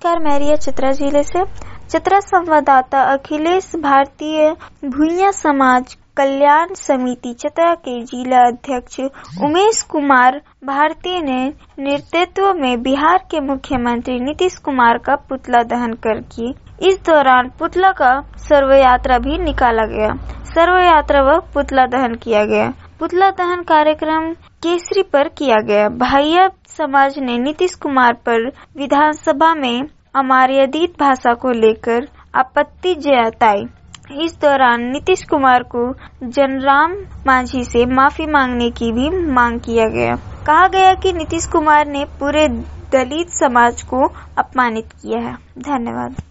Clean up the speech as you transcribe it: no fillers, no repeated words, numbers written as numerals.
नमस्कार, मैं रिया चतरा जिले से। चतरा संवाददाता अखिलेश भारतीय भूइयां समाज कल्याण समिति चतरा के जिला अध्यक्ष उमेश कुमार भारती ने नेतृत्व में बिहार के मुख्यमंत्री नीतीश कुमार का पुतला दहन कर की। इस दौरान पुतला का सर्व यात्रा भी निकाला गया। सर्व यात्रा व पुतला दहन किया गया। पुतला दहन कार्यक्रम केसरी पर किया गया। भाइया समाज ने नीतीश कुमार पर विधानसभा में अमर्यादित भाषा को लेकर आपत्ति जताई। इस दौरान नीतीश कुमार को जनराम मांझी से माफी मांगने की भी मांग किया गया। कहा गया कि नीतीश कुमार ने पूरे दलित समाज को अपमानित किया है। धन्यवाद।